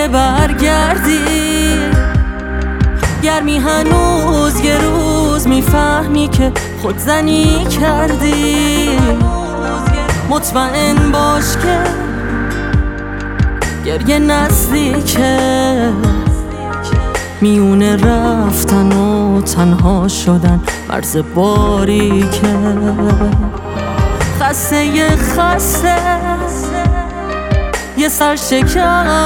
اگه برگردی گرمی هنوز یه روز میفهمی که خودزنی کردی. مطمئن باش که گریه نزدیکه، میونه رفتن و تنها شدن مرز باریکه. خسته یه سرشکسته،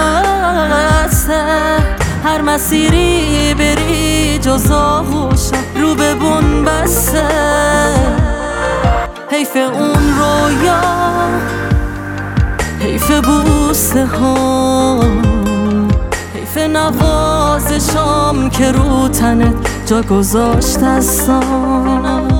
هر مسیری بری جز آغوشم رو به بن بسته. حیف اون رویا، حیف بوسه ها، حیف نوازشام که رو تنت جا گذاشت دستام.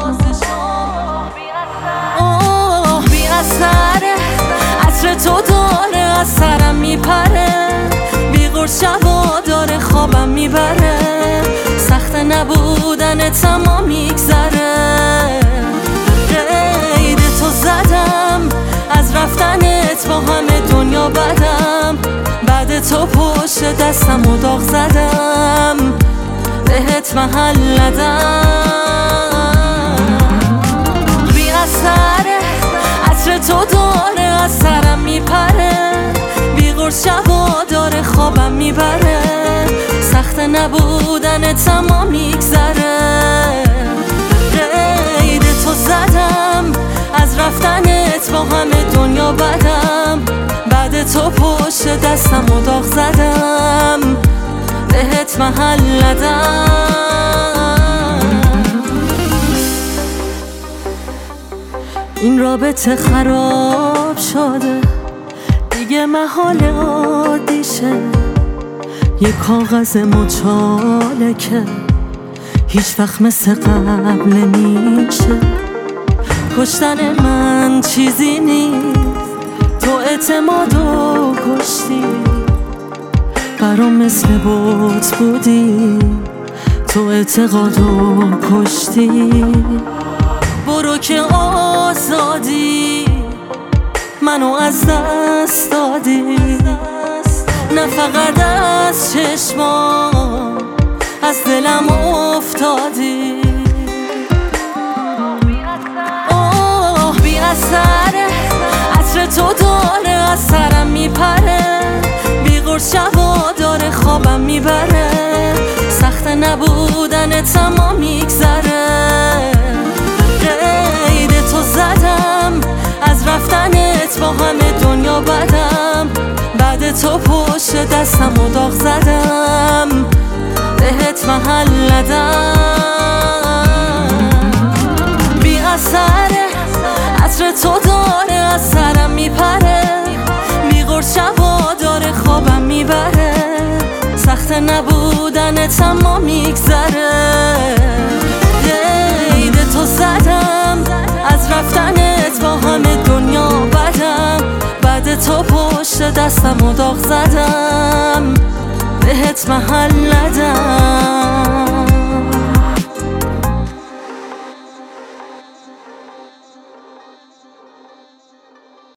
آه بی اثره، عطر تو داره از سرم میپره، بی قرص شبا داره خوابم میبره. سخت نبودن تمام میگذره، قید تو زدم از رفتنت با همه دنیا بدم. بعد تو پشت دستم و داغ زدم، بهت محل ندم. بی اثره، عطر تو داره از سرم میپره، بی قرص شبا داره خوابم میبره. سخت نبودن تمام میگذره، قید تو زدم از رفتنت با همه دنیا بدم. بعد تو پشت دستم و داغ زدم، بهت محل ندم. این رابطه خراب شده دیگه، محال عادیشه. یه کاغذ مچاله که هیچ وقت مثل قبل نمیشه. کشتن من چیزی نیست، تو اعتمادو کشتی. برام مثل بوت بودی، تو اعتقادو کشتی. برو که آزادی، منو از دست دادی. نه فقط از چشمام، از دلم افتادی. آه بی اثره، عطر تو داره از سرم میپره، بی قرص شبا داره خوابم میبره. سخت نبودن تمام میگذره، قید تو زدم از رفتنت با همه دنیا بدم. بعد تو پشت دستم و داغ زدم، بهت محل ندم. بی اثره، عطر تو داره از سرم میپره، بی قرص شبا داره خوابم میبره. سخت نبودن تمام میگذره، قید تو زدم از رفتنت با همه دنیا بدم. بعد تو پشت دستم و داغ زدم، بهت محل ندم.